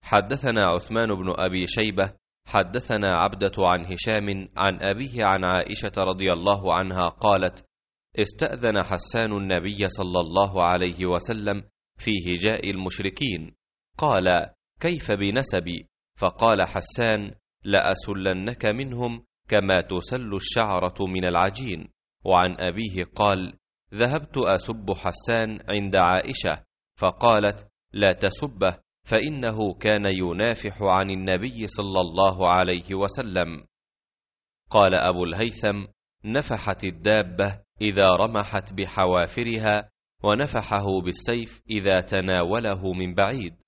حدثنا عثمان بن أبي شيبة حدثنا عبدة عن هشام عن أبيه عن عائشة رضي الله عنها قالت: استأذن حسان النبي صلى الله عليه وسلم في هجاء المشركين، قال: كيف بنسبي؟ فقال حسان: لأسلنك منهم كما تسل الشعرة من العجين. وعن أبيه قال: ذهبت أسب حسان عند عائشة فقالت: لا تسبه فإنه كان ينافح عن النبي صلى الله عليه وسلم. قال أبو الهيثم: نفحت الدابة إذا رمحت بحوافرها، ونفحه بالسيف إذا تناوله من بعيد.